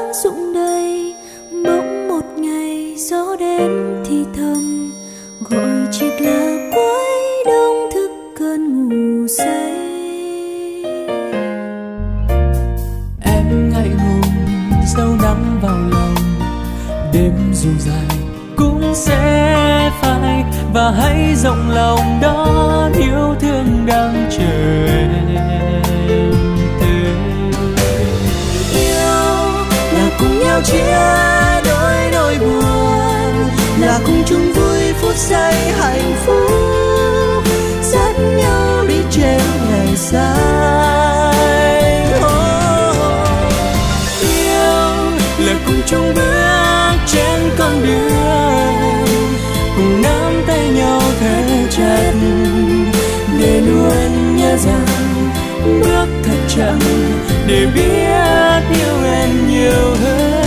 lá rụng đầy. Bỗng một ngày gió đến thì thầm, gọi chiếc lá cuối đông thức cơn ngủ say. Em ngại ngùng giấu nắng vào lòng, đêm dù dài cũng sẽ phai, và hãy rộng lòng đón yêu thương đang chờ em tới. Yêu là cùng nhau chia đôi nỗi buồn, là cùng chung vui phút giây hạnh phúc, dắt nhau đi trên ngày dài. Yêu là cùng chung bước trên con đường, cùng nắm tay nhau thật chặt, để luôn nhớ rằng bước thật chậm, để biết yêu em nhiều hơn.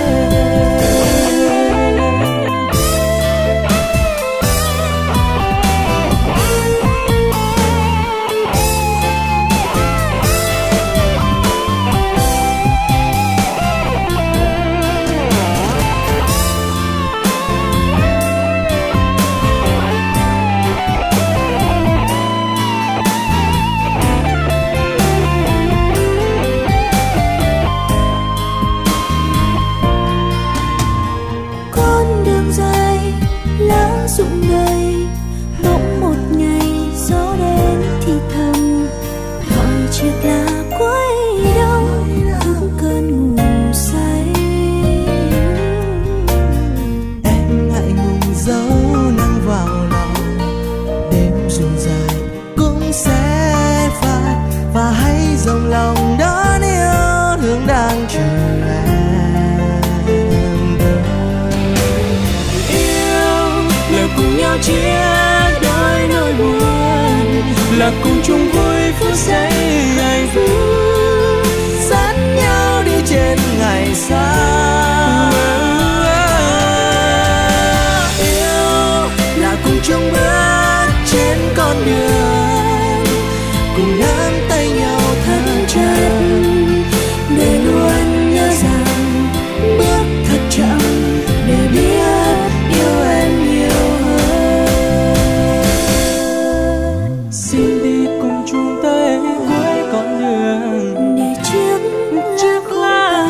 Rụng đầy, bỗng một ngày gió đến thì thầm, gọi chiếc lá cuối đông thức cơn ngủ say. Em ngại ngùng giấu nắng vào lòng, đêm dù dài cũng sẽ phai, và hãy rộng lòng đón yêu thương đang chờ em. Cùng nhau chia đôi nỗi buồn, là cùng chung vui phút giây hạnh phúc, dắt nhau đi trên ngày xa. Yêu là cùng chung bước trên con đường, cùng nắm tay nhau thật chặt, để luôn nhớ rằng bước thật chậm, để biết yêu em nhiều. Xin đi cùng chung tới cuối con đường, để chiếc lá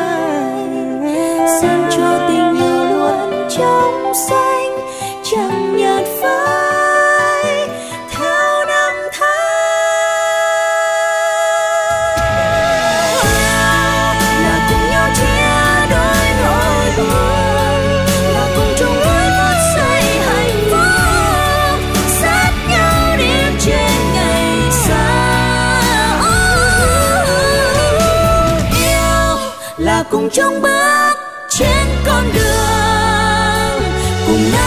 xin cho tình yêu luôn trong xanh, chẳng nhạt phai theo năm tháng. Là cùng nhau chia đôi nỗi buồn, là cùng chung vui phút giây hạnh phúc, dắt nhau đi trên ngày xa. Yêu là cùng chung bước trên con đường, cùng